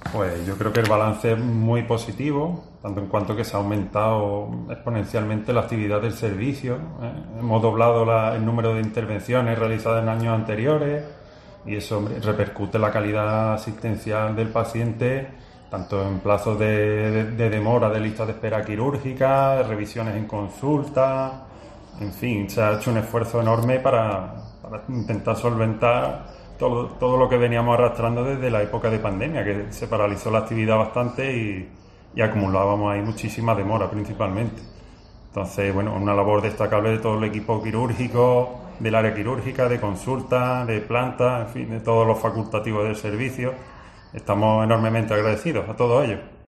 Pues yo creo que el balance es muy positivo, tanto en cuanto que se ha aumentado exponencialmente la actividad del servicio. Hemos doblado el número de intervenciones realizadas en años anteriores y eso, hombre, repercute en la calidad asistencial del paciente, tanto en plazos de demora de listas de espera quirúrgica, revisiones en consulta, en fin, se ha hecho un esfuerzo enorme para intentar solventar todo lo que veníamos arrastrando desde la época de pandemia, que se paralizó la actividad bastante y acumulábamos ahí muchísima demora principalmente. Entonces, bueno, una labor destacable de todo el equipo quirúrgico, del área quirúrgica, de consulta, de planta, en fin, de todos los facultativos del servicio. Estamos enormemente agradecidos a todos ellos.